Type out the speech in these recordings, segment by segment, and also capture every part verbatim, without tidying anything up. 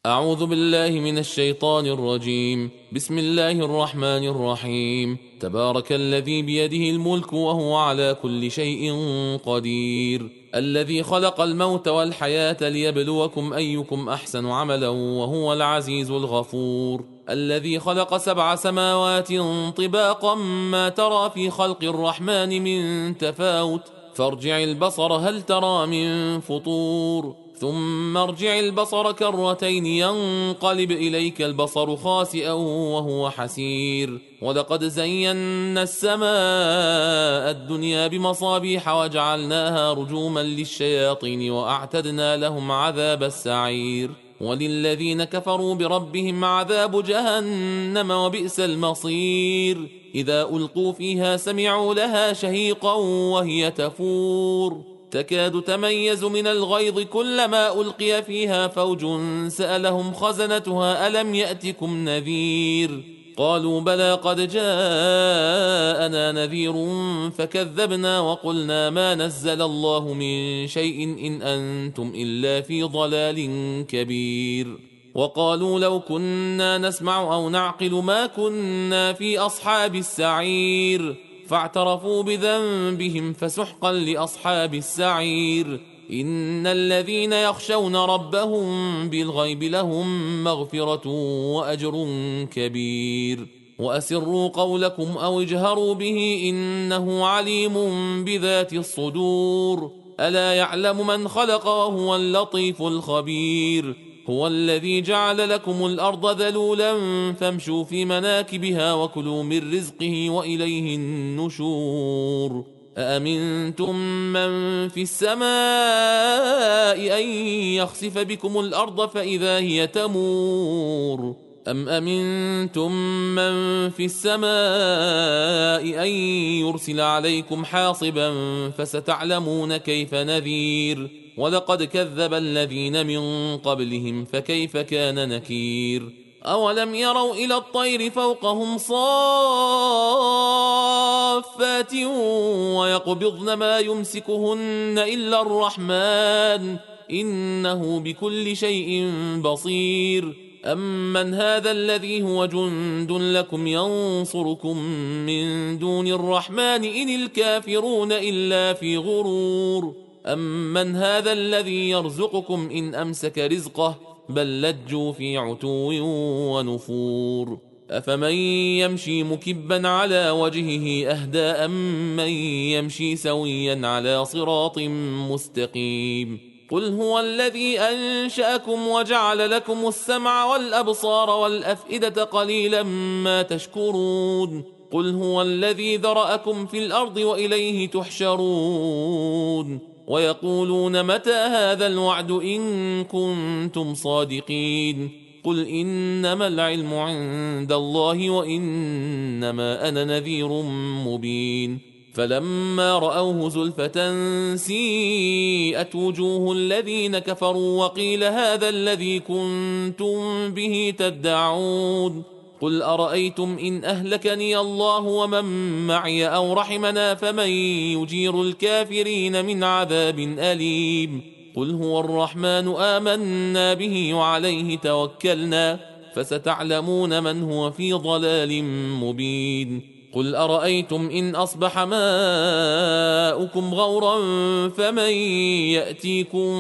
أعوذ بالله من الشيطان الرجيم. بسم الله الرحمن الرحيم. تبارك الذي بيده الملك وهو على كل شيء قدير، الذي خلق الموت والحياة ليبلوكم أيكم أحسن عملا وهو العزيز الغفور، الذي خلق سبع سماوات طباقا ما ترى في خلق الرحمن من تفاوت، فارجع البصر هل ترى من فطور، ثم ارجع البصر كرتين ينقلب إليك البصر خاسئا وهو حسير، ولقد زينا السماء الدنيا بمصابيح وجعلناها رجوما للشياطين وأعتدنا لهم عذاب السعير، وللذين كفروا بربهم عذاب جهنم وبئس المصير. إذا ألقوا فيها سمعوا لها شهيقا وهي تفور، تكاد تميز من الغيظ كلما ألقي فيها فوج سألهم خزنتها ألم يأتكم نذير، قالوا بلى قد جاءنا نذير فكذبنا وقلنا ما نزل الله من شيء إن أنتم إلا في ضلال كبير، وقالوا لو كنا نسمع أو نعقل ما كنا في أصحاب السعير، فاعترفوا بذنبهم فسحقا لأصحاب السعير. إن الذين يخشون ربهم بالغيب لهم مغفرة وأجر كبير، وأسروا قولكم أو اجهروا به إنه عليم بذات الصدور، ألا يعلم من خلق وهو اللطيف الخبير. هو الذي جعل لكم الأرض ذلولا فامشوا في مناكبها وكلوا من رزقه وإليه النشور. أأمنتم من في السماء أن يخسف بكم الأرض فإذا هي تمور، أم أمنتم من في السماء أن يرسل عليكم حاصبا فستعلمون كيف نذير، ولقد كذب الذين من قبلهم فكيف كان نكير. أولم يروا إلى الطير فوقهم صافات ويقبضن ما يمسكهن إلا الرحمن إنه بكل شيء بصير، أمن هذا الذي هو جند لكم ينصركم من دون الرحمن إن الكافرون إلا في غرور، أمن هذا الذي يرزقكم إن أمسك رزقه بل لجوا في عتو ونفور. أفمن يمشي مكبا على وجهه أهدى أم من يمشي سويا على صراط مستقيم. قل هو الذي أنشأكم وجعل لكم السمع والأبصار والأفئدة قليلا ما تشكرون. قل هو الذي ذرأكم في الأرض وإليه تحشرون. ويقولون متى هذا الوعد إن كنتم صادقين. قل إنما العلم عند الله وإنما أنا نذير مبين. فلما رأوه زلفة سيئت وجوه الذين كفروا وقيل هذا الذي كنتم به تدعون. قل أرأيتم إن أهلكني الله ومن معي أو رحمنا فمن يجير الكافرين من عذاب أليم. قل هو الرحمن آمنا به وعليه توكلنا فستعلمون من هو في ضلال مبين. قل أرأيتم إن أصبح ماؤكم غورا فمن يأتيكم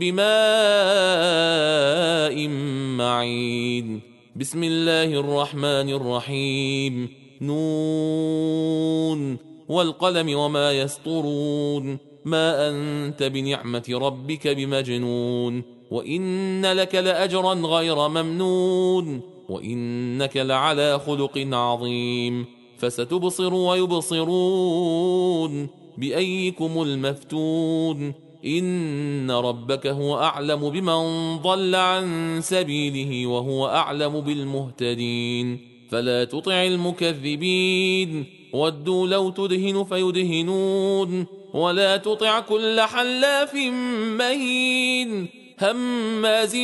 بماء معين. بسم الله الرحمن الرحيم. نون والقلم وما يسطرون. ما أنت بنعمة ربك بمجنون. وإن لك لأجرا غير ممنون. وإنك لعلى خلق عظيم. فستبصر ويبصرون بأيكم المفتون. إن ربك هو أعلم بمن ضل عن سبيله وهو أعلم بالمهتدين. فلا تطع المكذبين ودوا لو تدهن فيدهنون. ولا تطع كل حلاف مهين هماز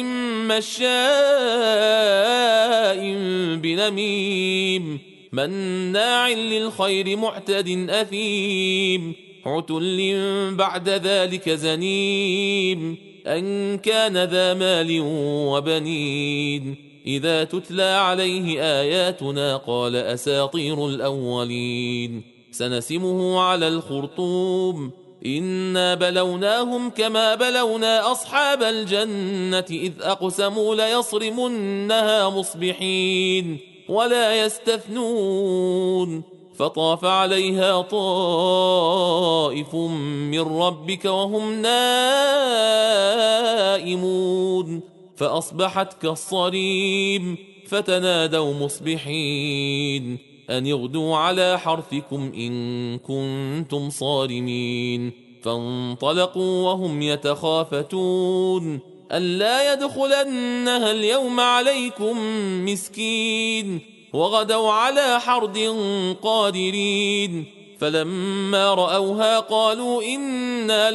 مشاء بنميم مناع للخير معتد أثيم عتل بعد ذلك زنيم أن كان ذا مال وبنين إذا تتلى عليه آياتنا قال أساطير الأولين سنسمه على الخرطوم إنا بلوناهم كما بلونا أصحاب الجنة إذ أقسموا ليصرمنها مصبحين ولا يستثنون فطاف عليها طائف من ربك وهم نائمون فأصبحت كالصريم فتنادوا مصبحين أن يغدوا على حرثكم إن كنتم صارمين فانطلقوا وهم يتخافتون ألا يدخلنها اليوم عليكم مسكين وغدوا على حرد قادرين فلما رأوها قالوا إنا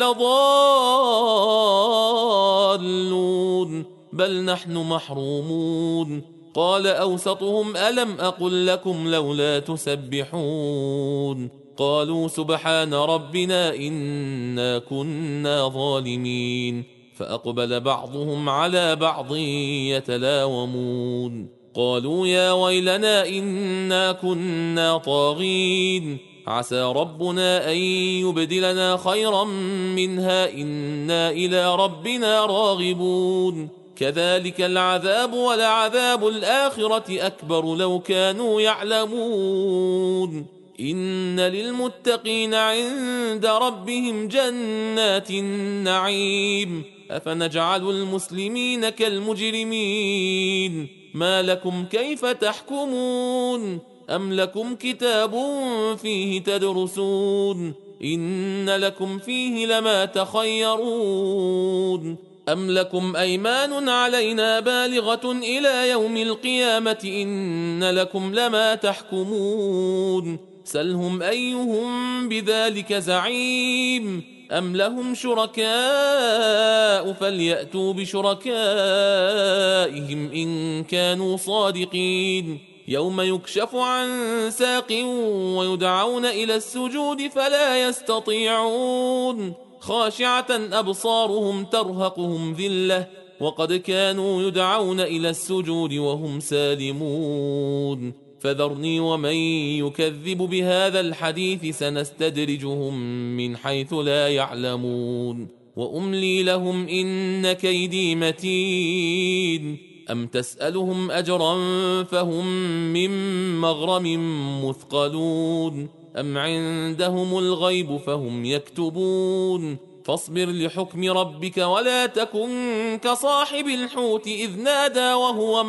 لضالون بل نحن محرومون قال أوسطهم ألم أقل لكم لولا تسبحون قالوا سبحان ربنا إنا كنا ظالمين فأقبل بعضهم على بعض يتلاومون قالوا يا ويلنا إنا كنا طاغين عسى ربنا أن يبدلنا خيرا منها إنا إلى ربنا راغبون كذلك العذاب ولعذاب الآخرة أكبر لو كانوا يعلمون إن للمتقين عند ربهم جنات النعيم أفنجعل المسلمين كالمجرمين ما لكم كيف تحكمون أم لكم كتاب فيه تدرسون إن لكم فيه لما تخيرون أم لكم أيمان علينا بالغة إلى يوم القيامة إن لكم لما تحكمون سلهم أيهم بذلك زعيم أم لهم شركاء فليأتوا بشركائهم إن كانوا صادقين يوم يكشف عن ساق ويدعون إلى السجود فلا يستطيعون خاشعة أبصارهم ترهقهم ذلة وقد كانوا يدعون إلى السجود وهم سالمون فذرني ومن يكذب بهذا الحديث سنستدرجهم من حيث لا يعلمون وأملي لهم إن كيدي متين أم تسألهم أجرا فهم من مغرم مثقلون أم عندهم الغيب فهم يكتبون فاصبر لحكم ربك ولا تكن كصاحب الحوت إذ نادى وهو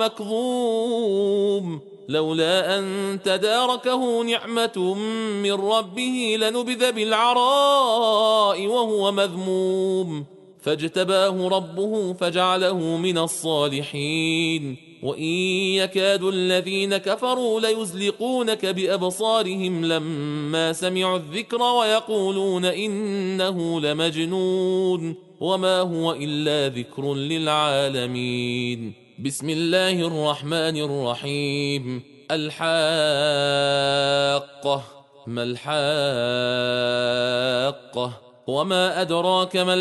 مكظوم لولا أن تداركه نعمة من ربه لنبذ بالعراء وهو مذموم فاجتباه ربه فجعله من الصالحين وإن يكاد الذين كفروا ليزلقونك بأبصارهم لما سمعوا الذكر ويقولون إنه لمجنون وما هو إلا ذكر للعالمين بسم الله الرحمن الرحيم الحاقة ما الحاقة وما أدراك ما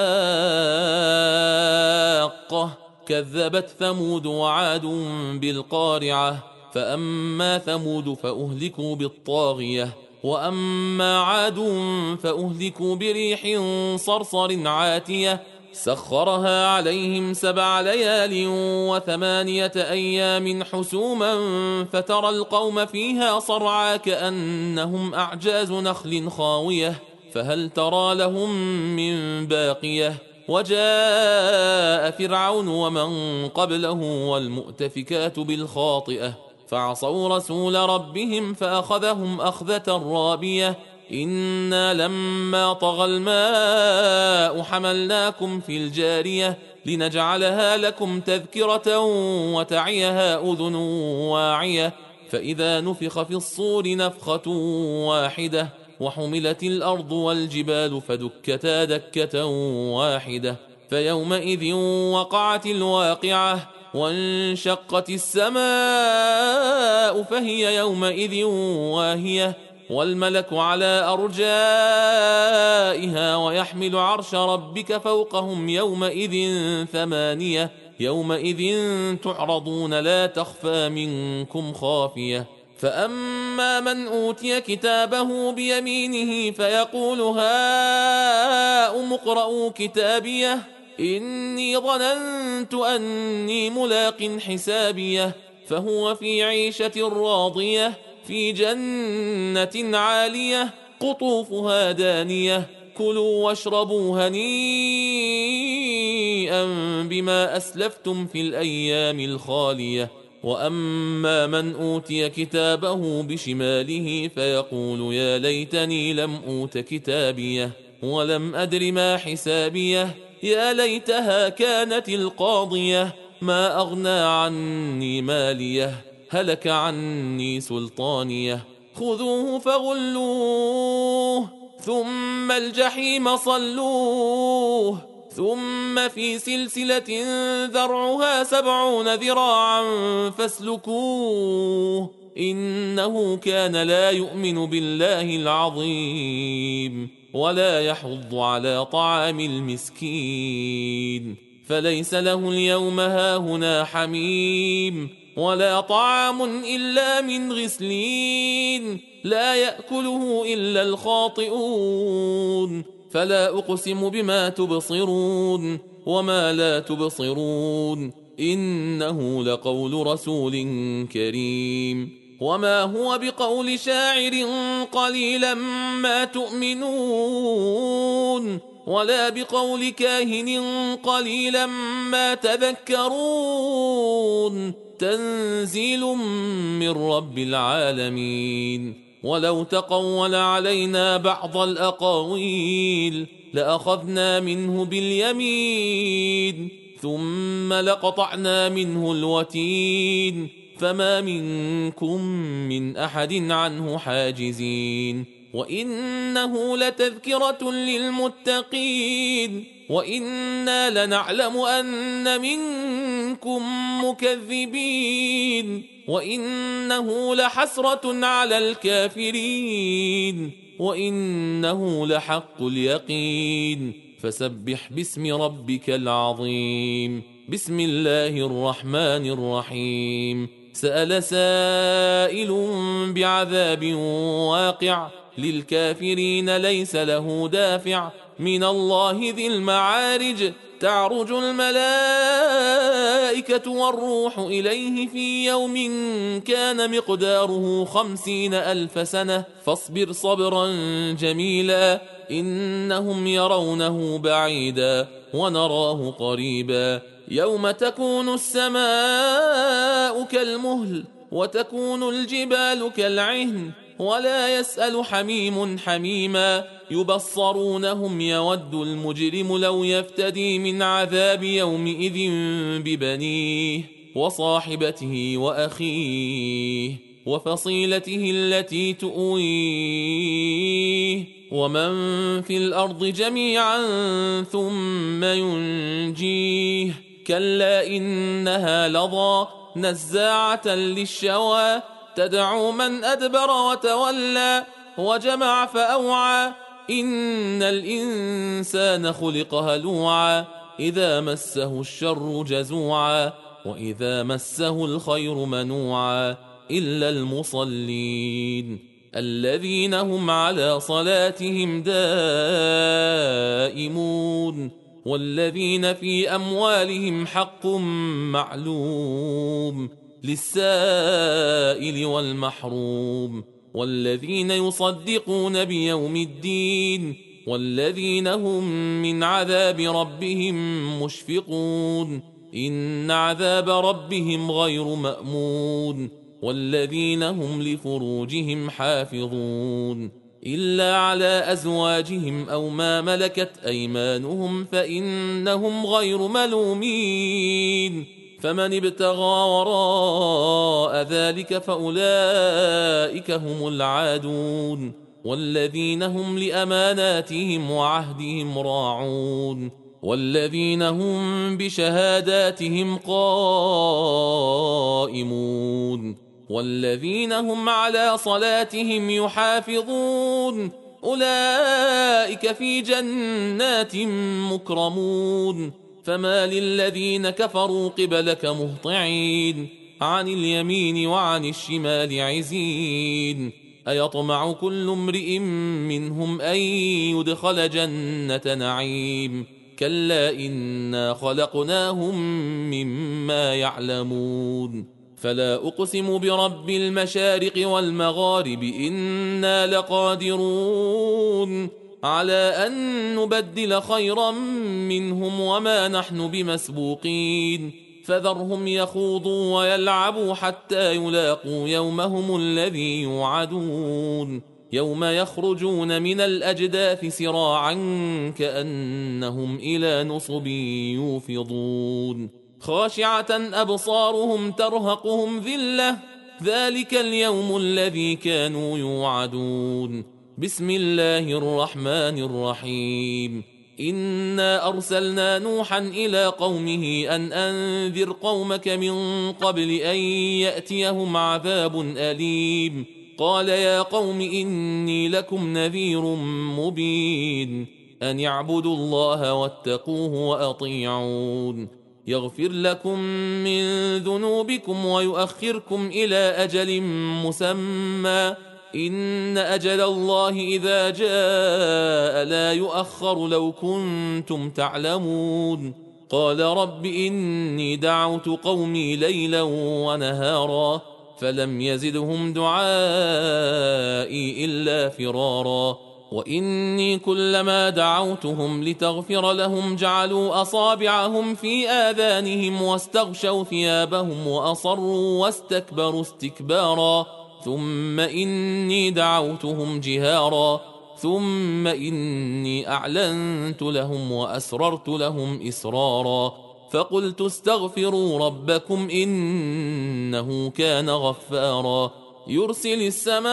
الحاقة كذبت ثمود وعاد بالقارعة فأما ثمود فأهلكوا بالطاغية وأما عاد فأهلكوا بريح صرصر عاتية سخرها عليهم سبع ليال وثمانية أيام حسوما فترى القوم فيها صرعى كأنهم أعجاز نخل خاوية فهل ترى لهم من باقية وجاء فرعون ومن قبله والمؤتفكات بالخاطئة فعصوا رسول ربهم فأخذهم أخذة رابية إنا لما طغى الماء حملناكم في الجارية لنجعلها لكم تذكرة وتعيها أذن واعية فإذا نفخ في الصور نفخة واحدة وحملت الأرض والجبال فدكتا دكة واحدة فيومئذ وقعت الواقعة وانشقت السماء فهي يومئذ واهية والملك على أرجائها ويحمل عرش ربك فوقهم يومئذ ثمانية يومئذ تعرضون لا تخفى منكم خافية فأما من أوتي كتابه بيمينه فيقول هاؤم اقرءوا كتابيه إني ظننت أني ملاق حسابيه فهو في عيشة راضية في جنة عالية قطوفها دانية كلوا واشربوا هنيئا بما أسلفتم في الأيام الخالية وأما من أوتي كتابه بشماله فيقول يا ليتني لم أوت كتابيه ولم أدر ما حسابيه يا ليتها كانت القاضية ما أغنى عني ماليه هلك عني سلطانيه خذوه فغلوه ثم الجحيم صلوه ثم في سلسلة ذرعها سبعون ذراعا فاسلكوه إنه كان لا يؤمن بالله العظيم ولا يحض على طعام المسكين فليس له اليوم هاهنا حميم ولا طعام إلا من غسلين لا يأكله إلا الخاطئون فلا أقسم بما تبصرون وما لا تبصرون إنه لقول رسول كريم وما هو بقول شاعر قليلا ما تؤمنون ولا بقول كاهن قليلا ما تذكرون تنزيل من رب العالمين ولو تقول علينا بعض الأقاويل لأخذنا منه باليمين ثم لقطعنا منه الوتين فما منكم من أحد عنه حاجزين وإنه لتذكرة للمتقين وإنا لنعلم أن منكم مكذبين وإنه لحسرة على الكافرين وإنه لحق اليقين فسبح باسم ربك العظيم بسم الله الرحمن الرحيم سأل سائل بعذاب واقع للكافرين ليس له دافع من الله ذي المعارج تعرج الملائكة والروح إليه في يوم كان مقداره خمسين ألف سنة فاصبر صبرا جميلا إنهم يرونه بعيدا ونراه قريبا يوم تكون السماء كالمهل وتكون الجبال كالعهن ولا يسأل حميم حميما يبصرونهم يود المجرم لو يفتدي من عذاب يومئذ ببنيه وصاحبته وأخيه وفصيلته التي تؤويه ومن في الأرض جميعا ثم ينجيه كلا إنها لظى نزاعة للشوى تدعو من أدبر وتولى وجمع فأوعى إن الإنسان خلق هلوعا إذا مسه الشر جزوعا وإذا مسه الخير منوعا إلا المصلين الذين هم على صلاتهم دائمون والذين في أموالهم حق معلوم للسائل والمحروم والذين يصدقون بيوم الدين والذين هم من عذاب ربهم مشفقون إن عذاب ربهم غير مأمون والذين هم لفروجهم حافظون إلا على أزواجهم أو ما ملكت أيمانهم فإنهم غير ملومين فمن ابتغى وراء ذلك فأولئك هم العادون والذين هم لأماناتهم وعهدهم راعون والذين هم بشهاداتهم قائمون والذين هم على صلاتهم يحافظون أولئك في جنات مكرمون فما للذين كفروا قبلك مهطعين عن اليمين وعن الشمال عزين أيطمع كل امرئ منهم أن يدخل جنة نعيم كلا إنا خلقناهم مما يعلمون فلا أقسم برب المشارق والمغارب إنا لقادرون على أن نبدل خيرا منهم وما نحن بمسبوقين فذرهم يخوضوا ويلعبوا حتى يلاقوا يومهم الذي يوعدون يوم يخرجون من الأجداث سراعا كأنهم إلى نصب يوفضون خاشعة أبصارهم ترهقهم ذلة ذلك اليوم الذي كانوا يوعدون بسم الله الرحمن الرحيم إنا أرسلنا نوحا إلى قومه أن أنذر قومك من قبل أن يأتيهم عذاب أليم قال يا قوم إني لكم نذير مبين أن اعبدوا الله واتقوه وأطيعون يغفر لكم من ذنوبكم ويؤخركم إلى أجل مسمى إن أجل الله إذا جاء لا يؤخر لو كنتم تعلمون قال رب إني دعوت قومي ليلا ونهارا فلم يزدهم دعائي إلا فرارا وإني كلما دعوتهم لتغفر لهم جعلوا أصابعهم في آذانهم واستغشوا ثيابهم وأصروا واستكبروا استكبارا ثم إني دعوتهم جهارا ثم إني أعلنت لهم وأسررت لهم إسرارا فقلت استغفروا ربكم إنه كان غفارا يرسل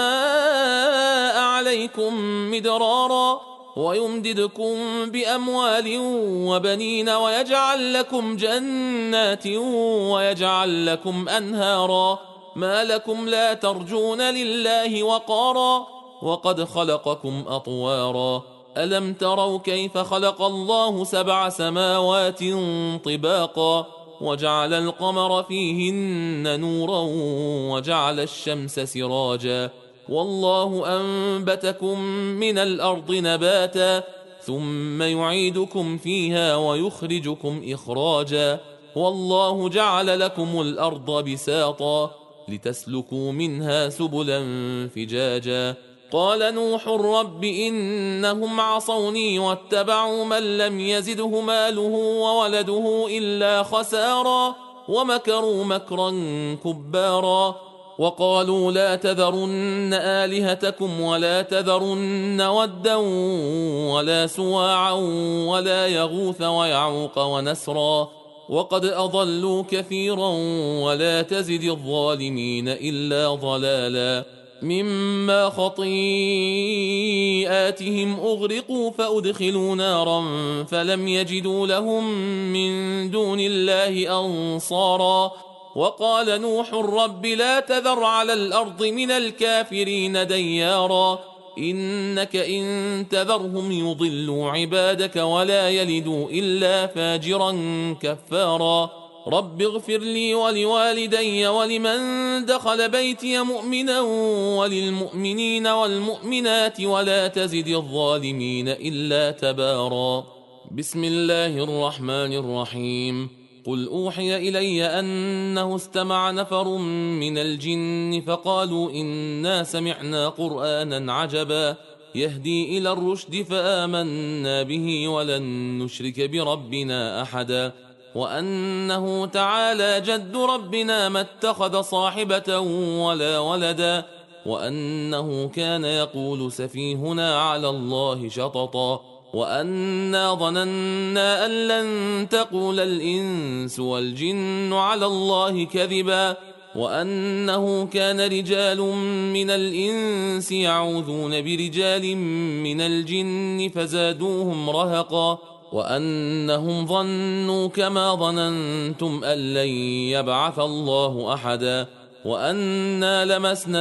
السماء عليكم مدرارا ويمددكم بأموال وبنين ويجعل لكم جنات ويجعل لكم أنهارا ما لكم لا ترجون لله وقارا وقد خلقكم أطوارا ألم تروا كيف خلق الله سبع سماوات طباقا وجعل القمر فيهن نورا وجعل الشمس سراجا والله أنبتكم من الأرض نباتا ثم يعيدكم فيها ويخرجكم إخراجا والله جعل لكم الأرض بساطا لتسلكوا منها سبلا فجاجا قال نوح رب إنهم عصوني واتبعوا من لم يزده ماله وولده إلا خسارا ومكروا مكرا كبارا وقالوا لا تذرن آلهتكم ولا تذرن ودا ولا سواعا ولا يغوث ويعوق ونسرا وقد أضلوا كثيرا ولا تزد الظالمين إلا ضلالا مما خطيئاتهم أغرقوا فأدخلوا نارا فلم يجدوا لهم من دون الله أنصارا وقال نوح رب لا تذر على الأرض من الكافرين ديارا إنك إن تذرهم يضلوا عبادك ولا يلدوا إلا فاجرا كفارا رب اغفر لي ولوالدي ولمن دخل بيتي مؤمنا وللمؤمنين والمؤمنات ولا تزد الظالمين إلا تبارا بسم الله الرحمن الرحيم قل أوحي إلي أنه استمع نفر من الجن فقالوا إنا سمعنا قرآنا عجبا يهدي إلى الرشد فآمنا به ولن نشرك بربنا أحدا وأنه تعالى جد ربنا ما اتخذ صاحبة ولا ولدا وأنه كان يقول سفيهنا على الله شططا وأنا ظننا أن لن تقول الإنس والجن على الله كذبا وأنه كان رجال من الإنس يعوذون برجال من الجن فزادوهم رهقا وأنهم ظنوا كما ظننتم أن لن يبعث الله أحدا وأنا لمسنا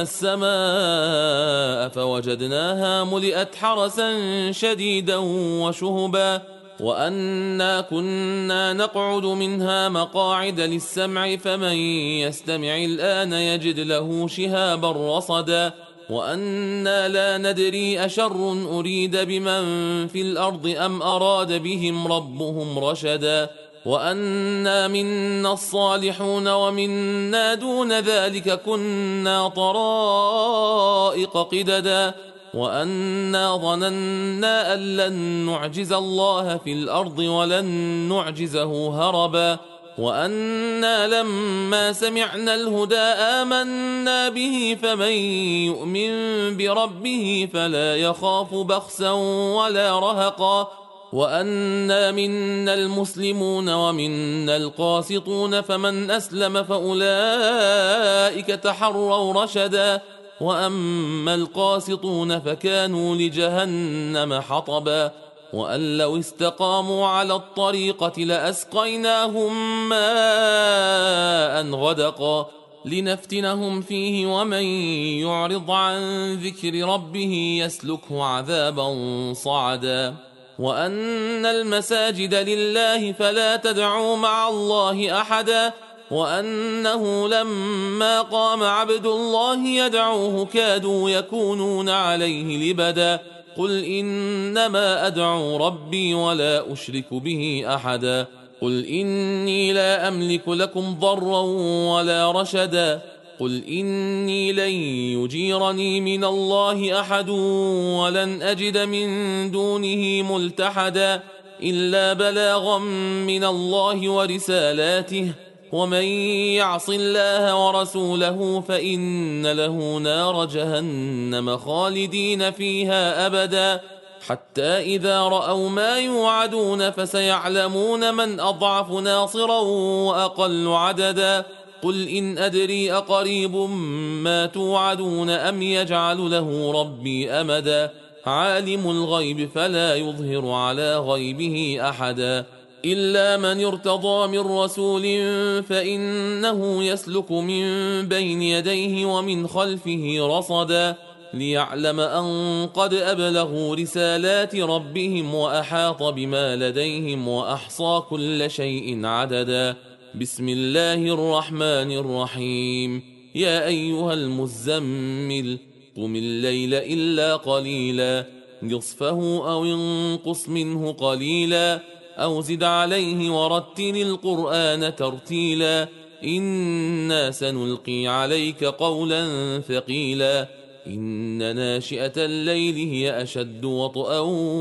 السماء فوجدناها ملئت حرسا شديدا وشهبا وأنا كنا نقعد منها مقاعد للسمع فمن يستمع الآن يجد له شهابا رصدا وأنا لا ندري أشر أريد بمن في الأرض أم أراد بهم ربهم رشدا وأنا منا الصالحون ومنا دون ذلك كنا طرائق قددا وأنا ظننا أن لن نعجز الله في الأرض ولن نعجزه هربا وأنا لما سمعنا الهدى آمنا به فمن يؤمن بربه فلا يخاف بخسا ولا رهقا وأنا منا المسلمون ومنا القاسطون فمن أسلم فأولئك تحروا رشدا وأما القاسطون فكانوا لجهنم حطبا وأن لو استقاموا على الطريقة لأسقيناهم ماء غدقا لنفتنهم فيه ومن يعرض عن ذكر ربه يسلكه عذابا صعدا وأن المساجد لله فلا تدعوا مع الله أحدا وأنه لما قام عبد الله يدعوه كادوا يكونون عليه لبدا قل إنما أدعو ربي ولا أشرك به أحدا قل إني لا أملك لكم ضرا ولا رشدا قل إني لن يجيرني من الله أحد ولن أجد من دونه ملتحدا إلا بلاغا من الله ورسالاته ومن يعص الله ورسوله فإن له نار جهنم خالدين فيها أبدا حتى إذا رأوا ما يوعدون فسيعلمون من أضعف ناصرا وأقل عددا قل إن أدري أقريب ما توعدون أم يجعل له ربي أمدا عالم الغيب فلا يظهر على غيبه أحدا إلا من ارتضى من رسول فإنه يسلك من بين يديه ومن خلفه رصدا ليعلم أن قد أبلغوا رسالات ربهم وأحاط بما لديهم وأحصى كل شيء عددا بسم الله الرحمن الرحيم يا أيها المزمل قم الليل إلا قليلا نصفه أو انقص منه قليلا أو زد عليه ورتل القرآن ترتيلا إنا سنلقي عليك قولا ثقيلا إن ناشئة الليل هي أشد وطئا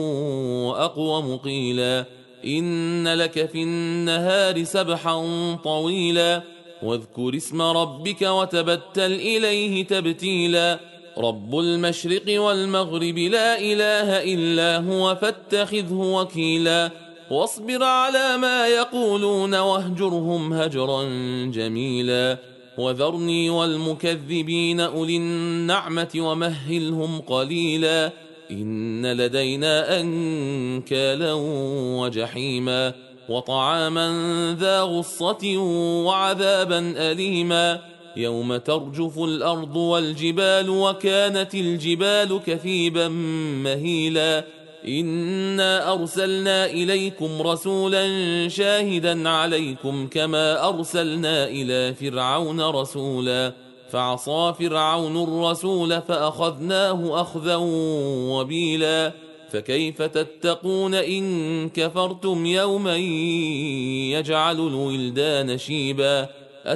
وأقوم قيلا إن لك في النهار سبحا طويلا واذكر اسم ربك وتبتل إليه تبتيلا رب المشرق والمغرب لا إله إلا هو فاتخذه وكيلا واصبر على ما يقولون واهجرهم هجرا جميلا وذرني والمكذبين أولي النعمة ومهلهم قليلا إن لدينا أنكالا وجحيما وطعاما ذا غصة وعذابا أليما يوم ترجف الأرض والجبال وكانت الجبال كثيبا مهيلا إنا أرسلنا إليكم رسولا شاهدا عليكم كما أرسلنا إلى فرعون رسولا فعصى فرعون الرسول فأخذناه أخذا وبيلا فكيف تتقون إن كفرتم يوما يجعل الولدان شيبا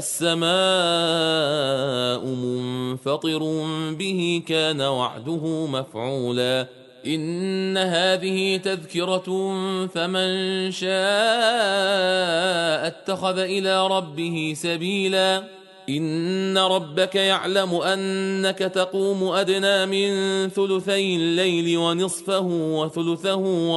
السماء منفطر به كان وعده مفعولا إن هذه تذكرة فمن شاء اتخذ إلى ربه سبيلا إن ربك يعلم أنك تقوم أدنى من ثلثي الليل ونصفه وثلثه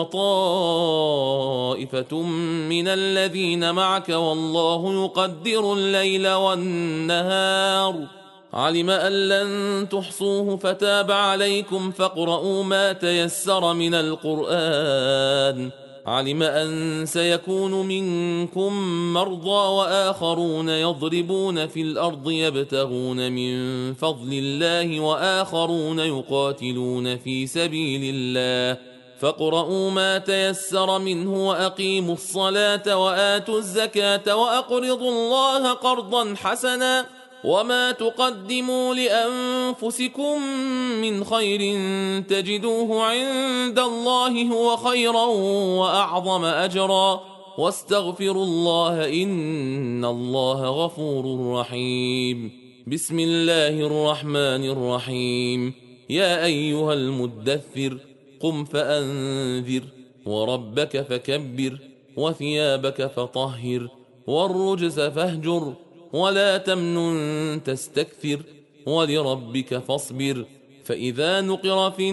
وطائفة من الذين معك والله يقدر الليل والنهار علم أن لن تحصوه فتاب عليكم فاقرؤوا ما تيسر من القرآن علم أن سيكون منكم مرضى وآخرون يضربون في الأرض يبتغون من فضل الله وآخرون يقاتلون في سبيل الله فاقرؤوا ما تيسر منه وأقيموا الصلاة وآتوا الزكاة وأقرضوا الله قرضا حسنا وما تقدموا لأنفسكم من خير تجدوه عند الله هو خيرا وأعظم أجرا واستغفروا الله إن الله غفور رحيم. بسم الله الرحمن الرحيم. يا أيها المدثر قم فأنذر وربك فكبر وثيابك فطهر والرجز فاهجر ولا تمنن تستكثر ولربك فاصبر فإذا نقر في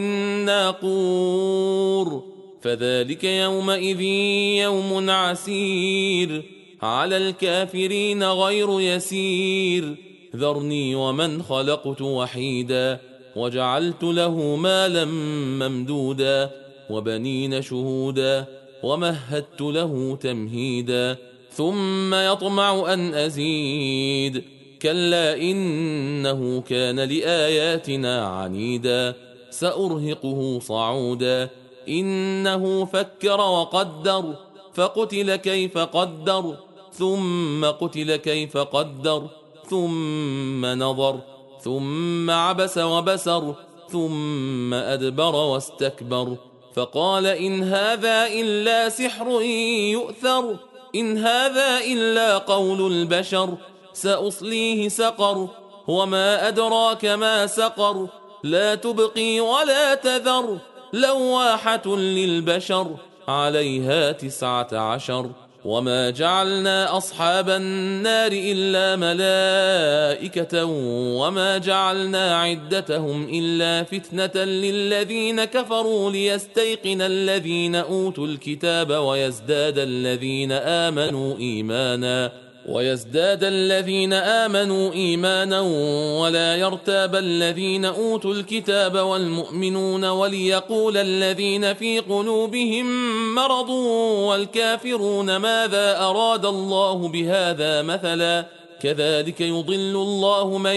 الناقور فذلك يومئذ يوم عسير على الكافرين غير يسير ذرني ومن خلقت وحيدا وجعلت له مالا ممدودا وبنين شهودا ومهدت له تمهيدا ثم يطمع أن أزيد كلا إنه كان لآياتنا عنيدا سأرهقه صعودا إنه فكر وقدر فقتل كيف قدر ثم قتل كيف قدر ثم نظر ثم عبس وبسر ثم أدبر واستكبر فقال إن هذا إلا سحر يؤثر إن هذا إلا قول البشر سأصليه سقر وما أدراك ما سقر لا تبقي ولا تذر لواحة للبشر عليها تسعة عشر وما جعلنا أصحاب النار إلا ملائكة وما جعلنا عدتهم إلا فتنة للذين كفروا ليستيقن الذين أوتوا الكتاب ويزداد الذين آمنوا إيمانا ويزداد الذين آمنوا إيمانا ولا يرتاب الذين أوتوا الكتاب والمؤمنون وليقول الذين في قلوبهم مرض والكافرون ماذا أراد الله بهذا مثلا كذلك يضل الله من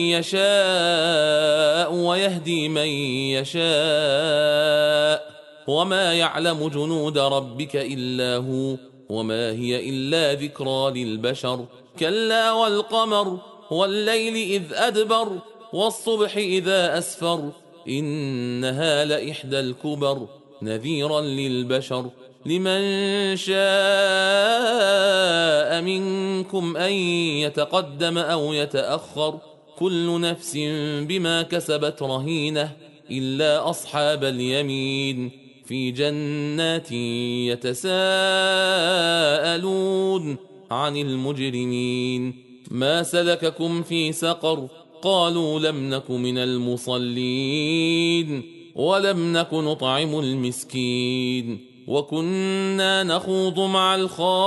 يشاء ويهدي من يشاء وما يعلم جنود ربك إلا هو وما هي إلا ذكرى للبشر كلا والقمر والليل إذ أدبر والصبح إذا أسفر إنها لإحدى الكبر نذيرا للبشر لمن شاء منكم أن يتقدم أو يتأخر كل نفس بما كسبت رهينة إلا أصحاب اليمين في جنات يتساءلون عن المجرمين ما سلككم في سقر قالوا لم نك من المصلين ولم نك نطعم المسكين وكنا نخوض مع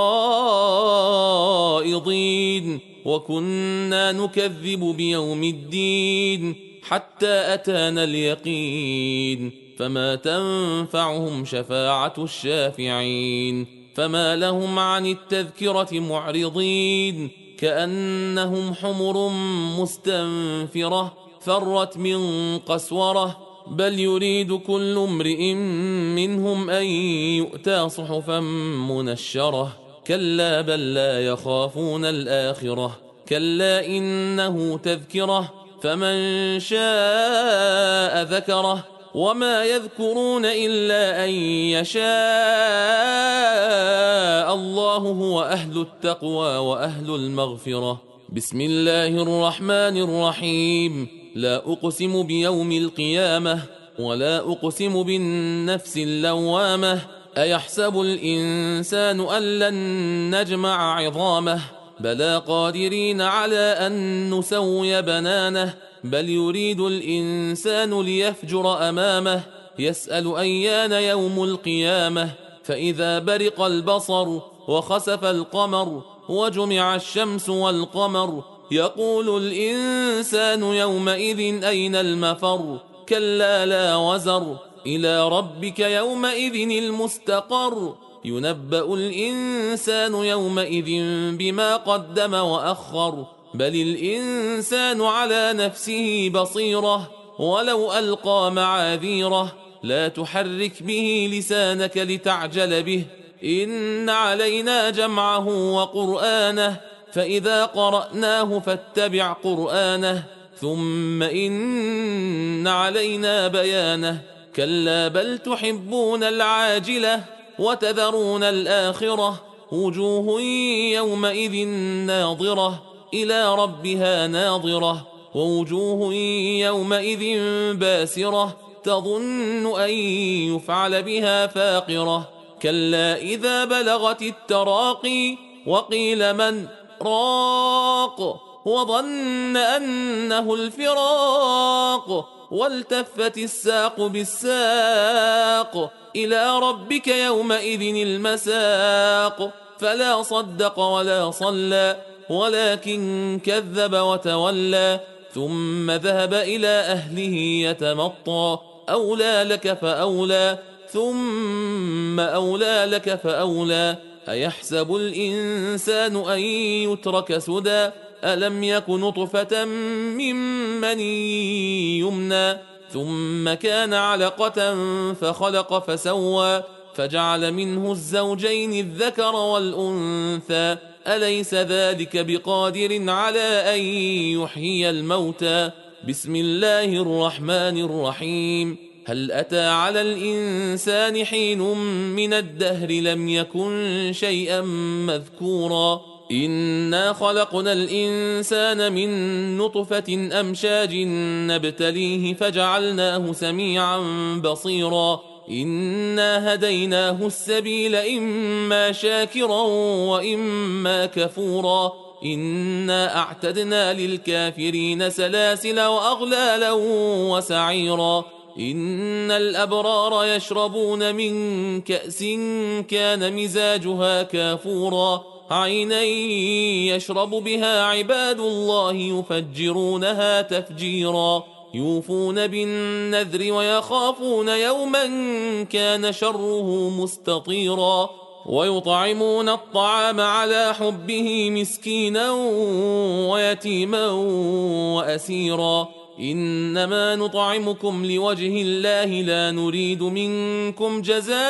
الخائضين وكنا نكذب بيوم الدين حتى أتانا اليقين فما تنفعهم شفاعة الشافعين فما لهم عن التذكرة معرضين كأنهم حمر مستنفرة فرت من قسورة بل يريد كل امرئ منهم أن يؤتى صحفا منشرة كلا بل لا يخافون الآخرة كلا إنه تذكرة فمن شاء ذكره وما يذكرون إلا أن يشاء الله هو أهل التقوى وأهل المغفرة. بسم الله الرحمن الرحيم. لا أقسم بيوم القيامة ولا أقسم بالنفس اللوامة أيحسب الإنسان أن لن نجمع عظامه بلى قادرين على أن نسوي بنانه بل يريد الإنسان ليفجر أمامه يسأل أيان يوم القيامة فإذا برق البصر وخسف القمر وجمع الشمس والقمر يقول الإنسان يومئذ أين المفر كلا لا وزر إلى ربك يومئذ المستقر ينبأ الإنسان يومئذ بما قدم وأخر بل الإنسان على نفسه بصيرة ولو ألقى معاذيره لا تحرك به لسانك لتعجل به إن علينا جمعه وقرآنه فإذا قرأناه فاتبع قرآنه ثم إن علينا بيانه كلا بل تحبون العاجلة وتذرون الآخرة وجوه يومئذ ناظرة إلى ربها ناظرة ووجوه يومئذ باسرة تظن أن يفعل بها فاقرة كلا إذا بلغت التراقي وقيل من راق وظن أنه الفراق والتفت الساق بالساق إلى ربك يومئذ المساق فلا صدق ولا صلى ولكن كذب وتولى ثم ذهب إلى أهله يتمطى أولى لك فأولى ثم أولى لك فأولى أيحسب الإنسان أن يترك سدى ألم يك نطفة من مني يمنى ثم كان علقة فخلق فسوى فجعل منه الزوجين الذكر والأنثى أليس ذلك بقادر على أن يحيي الموتى بسم الله الرحمن الرحيم هل أتى على الإنسان حين من الدهر لم يكن شيئا مذكورا إنا خلقنا الإنسان من نطفة أمشاج نبتليه فجعلناه سميعا بصيرا إنا هديناه السبيل إما شاكرا وإما كفورا إنا أعتدنا للكافرين سلاسل وأغلالا وسعيرا إن الأبرار يشربون من كأس كان مزاجها كافورا عينا يشرب بها عباد الله يفجرونها تفجيرا يوفون بالنذر ويخافون يوما كان شره مستطيرا ويطعمون الطعام على حبه مسكينا ويتيما وأسيرا إنما نطعمكم لوجه الله لا نريد منكم جزاء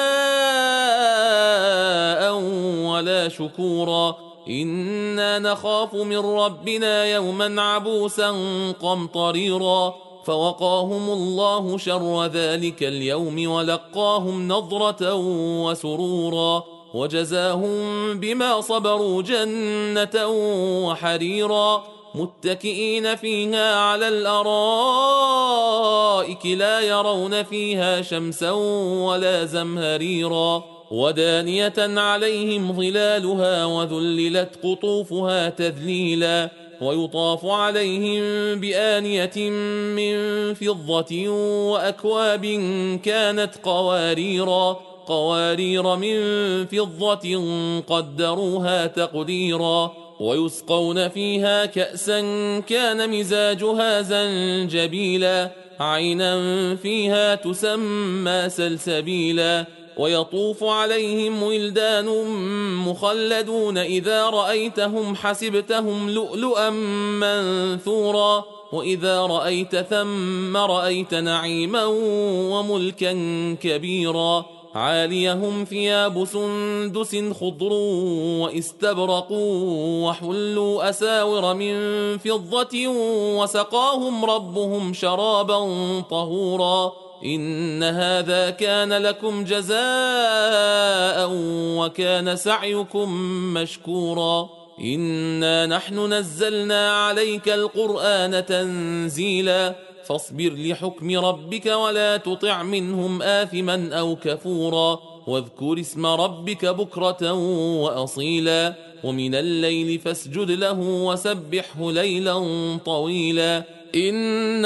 ولا شكورا إنا نخاف من ربنا يوما عبوسا قمطريرا فوقاهم الله شر ذلك اليوم ولقاهم نضرة وسرورا وجزاهم بما صبروا جنة وحريرا متكئين فيها على الأرائك لا يرون فيها شمسا ولا زمهريرا ودانية عليهم ظلالها وذللت قطوفها تذليلا ويطاف عليهم بآنية من فضة وأكواب كانت قواريرا قوارير من فضة قدروها تقديرا ويسقون فيها كأسا كان مزاجها زنجبيلا عينا فيها تسمى سلسبيلا ويطوف عليهم ولدان مخلدون إذا رأيتهم حسبتهم لؤلؤا منثورا وإذا رأيت ثم رأيت نعيما وملكا كبيرا عاليهم ثياب سندس خضر واستبرق وحلوا أساور من فضة وسقاهم ربهم شرابا طهورا إن هذا كان لكم جزاء وكان سعيكم مشكورا إنا نحن نزلنا عليك القرآن تنزيلا فاصبر لحكم ربك ولا تطع منهم آثما أو كفورا واذكر اسم ربك بكرة وأصيلا ومن الليل فاسجد له وسبحه ليلا طويلا إن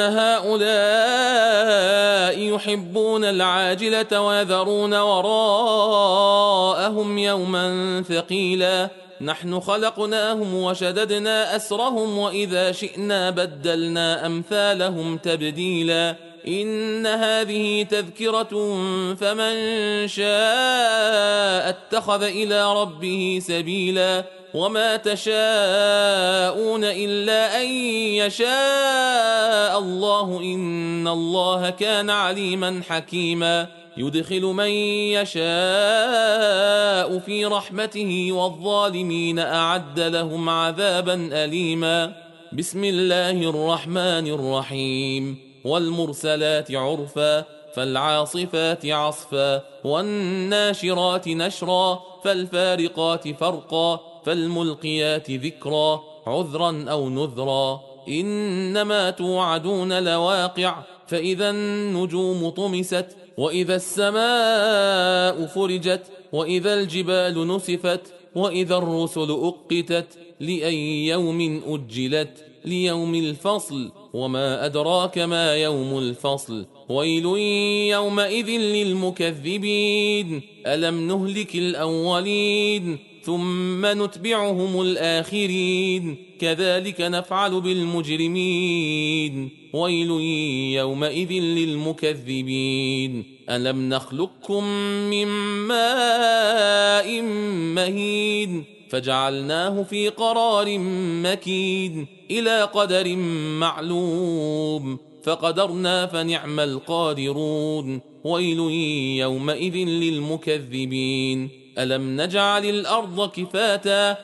هؤلاء يحبون العاجلة ويذرون وراءهم يوما ثقيلا نحن خلقناهم وشددنا أسرهم وإذا شئنا بدلنا أمثالهم تبديلا إن هذه تذكرة فمن شاء اتخذ إلى ربه سبيلا وما تشاءون إلا أن يشاء الله إن الله كان عليما حكيما يدخل من يشاء في رحمته والظالمين أعد لهم عذابا أليما بسم الله الرحمن الرحيم والمرسلات عرفا فالعاصفات عصفا والناشرات نشرا فالفارقات فرقا فالملقيات ذكرا عذرا أو نذرا إنما توعدون لواقع فإذا النجوم طمست وإذا السماء فرجت وإذا الجبال نسفت وإذا الرسل أقتت لأي يوم أجلت ليوم الفصل وما أدراك ما يوم الفصل ويل يومئذ للمكذبين ألم نهلك الأولين ثم نتبعهم الآخرين كذلك نفعل بالمجرمين ويل يومئذ للمكذبين ألم نخلقكم من ماء مهين فجعلناه في قرار مكين إلى قدر معلوم فقدرنا فنعم القادرون ويل يومئذ للمكذبين ألم نجعل الأرض كفاتا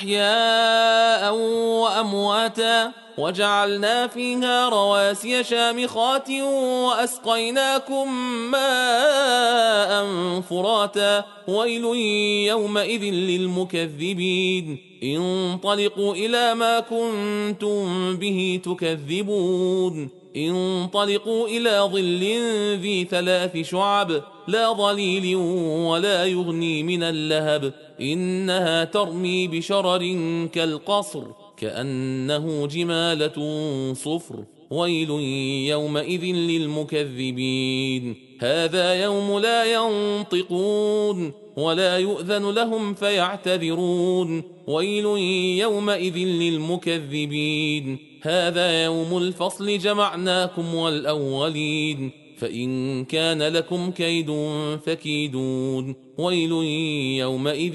أحياء وأمواتا وجعلنا فيها رواسي شامخات وأسقيناكم ماء فراتا ويل يومئذ للمكذبين انطلقوا إلى ما كنتم به تكذبون انطلقوا إلى ظل ذي ثلاث شعب لا ظليل ولا يغني من اللهب إنها ترمي بشرر كالقصر كأنه جمالة صفر ويل يومئذ للمكذبين هذا يوم لا ينطقون ولا يؤذن لهم فيعتذرون ويل يومئذ للمكذبين هذا يوم الفصل جمعناكم والأولين فإن كان لكم كيد فكيدون ويل يومئذ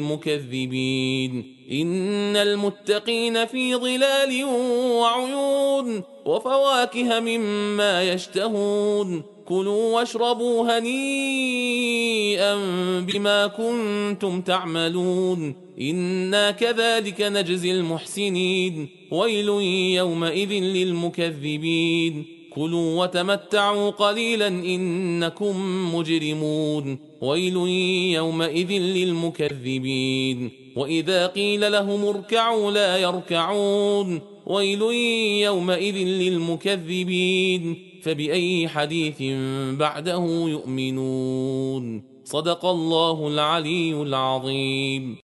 للمكذبين إن المتقين في ظلال وعيون وفواكه مما يشتهون كلوا واشربوا هنيئا بما كنتم تعملون إنا كذلك نجزي المحسنين ويل يومئذ للمكذبين كلوا وتمتعوا قليلا إنكم مجرمون ويل يومئذ للمكذبين وإذا قيل لهم اركعوا لا يركعون ويل يومئذ للمكذبين فبأي حديث بعده يؤمنون صدق الله العلي العظيم.